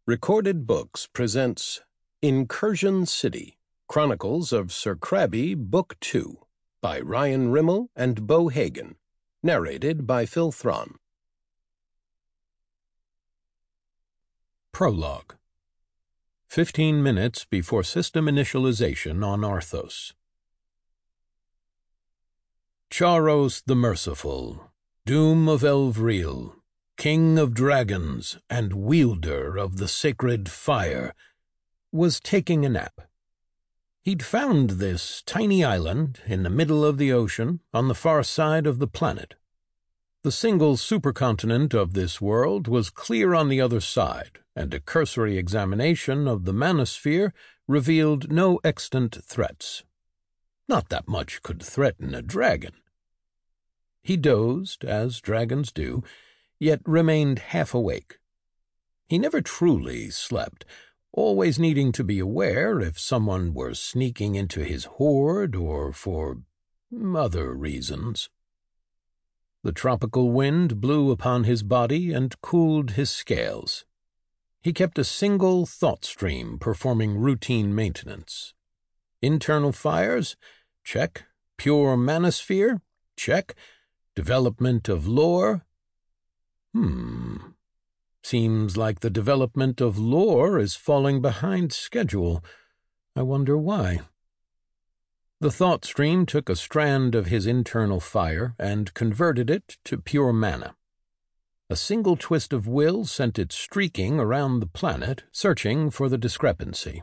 Recorded Books presents Incursion City, Chronicles of Sir Krabby, Book 2, by Ryan Rimmel and Bo Hagan, narrated by Phil Thron. Prologue. 15 minutes before system initialization on Arthos. Charos the Merciful, Doom of Elvril, King of Dragons and wielder of the sacred fire, was taking a nap. He'd found this tiny island in the middle of the ocean on the far side of the planet. The single supercontinent of this world was clear on the other side, and a cursory examination of the manosphere revealed no extant threats. Not that much could threaten a dragon. He dozed, as dragons do, yet remained half awake. He never truly slept, always needing to be aware if someone were sneaking into his hoard or for other reasons. The tropical wind blew upon his body and cooled his scales. He kept a single thought stream performing routine maintenance. Internal fires? Check. Pure manosphere? Check. Development of lore? Seems like the development of lore is falling behind schedule. I wonder why. The thought stream took a strand of his internal fire and converted it to pure mana. A single twist of will sent it streaking around the planet, searching for the discrepancy.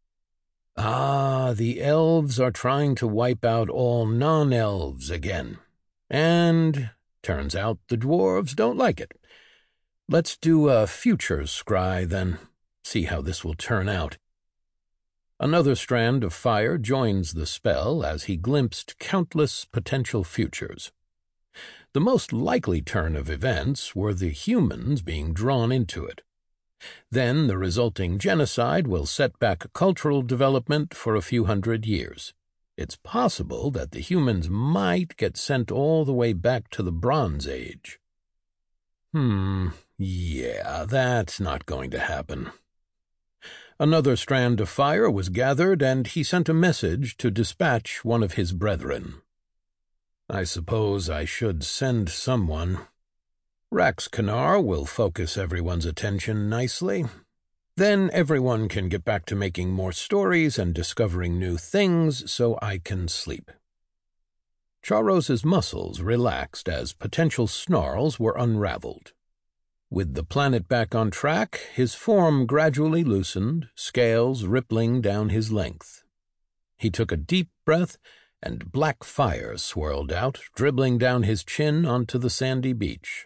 The elves are trying to wipe out all non-elves again. And turns out the dwarves don't like it. Let's do a futures scry, then. See how this will turn out. Another strand of fire joins the spell as he glimpsed countless potential futures. The most likely turn of events were the humans being drawn into it. Then the resulting genocide will set back cultural development for a few hundred years. It's possible that the humans might get sent all the way back to the Bronze Age. Yeah, that's not going to happen. Another strand of fire was gathered, and he sent a message to dispatch one of his brethren. I suppose I should send someone. Raxkanar will focus everyone's attention nicely. Then everyone can get back to making more stories and discovering new things so I can sleep. Charos's muscles relaxed as potential snarls were unraveled. With the planet back on track, his form gradually loosened, scales rippling down his length. He took a deep breath, and black fire swirled out, dribbling down his chin onto the sandy beach.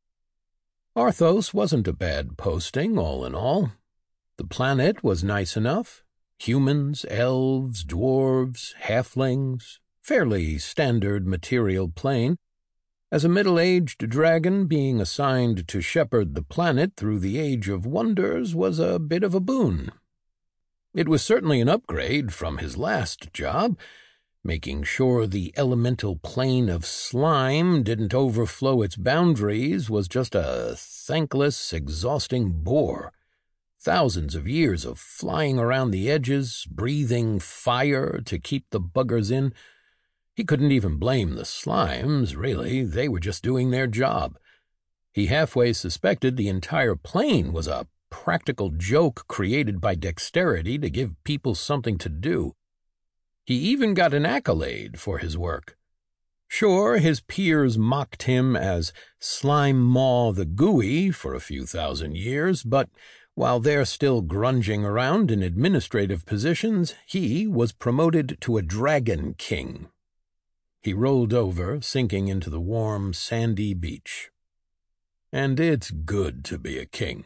Arthos wasn't a bad posting, all in all. The planet was nice enough. Humans, elves, dwarves, halflings, fairly standard material plane. As a middle-aged dragon, being assigned to shepherd the planet through the Age of Wonders was a bit of a boon. It was certainly an upgrade from his last job. Making sure the elemental plane of slime didn't overflow its boundaries was just a thankless, exhausting bore. Thousands of years of flying around the edges, breathing fire to keep the buggers in. He couldn't even blame the slimes, really. They were just doing their job. He halfway suspected the entire plane was a practical joke created by dexterity to give people something to do. He even got an accolade for his work. Sure, his peers mocked him as Slime Maw the Gooey for a few thousand years, but while they're still grunging around in administrative positions, he was promoted to a Dragon King. He rolled over, sinking into the warm, sandy beach. And it's good to be a king.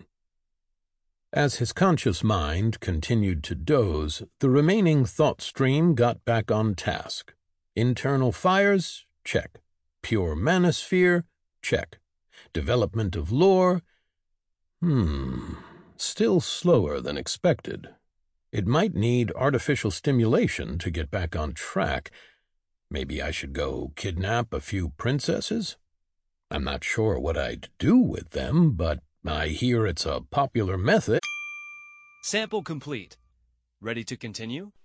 As his conscious mind continued to doze, the remaining thought stream got back on task. Internal fires? Check. Pure manosphere? Check. Development of lore? Still slower than expected. It might need artificial stimulation to get back on track. Maybe I should go kidnap a few princesses? I'm not sure what I'd do with them, but I hear it's a popular method. Sample complete. Ready to continue?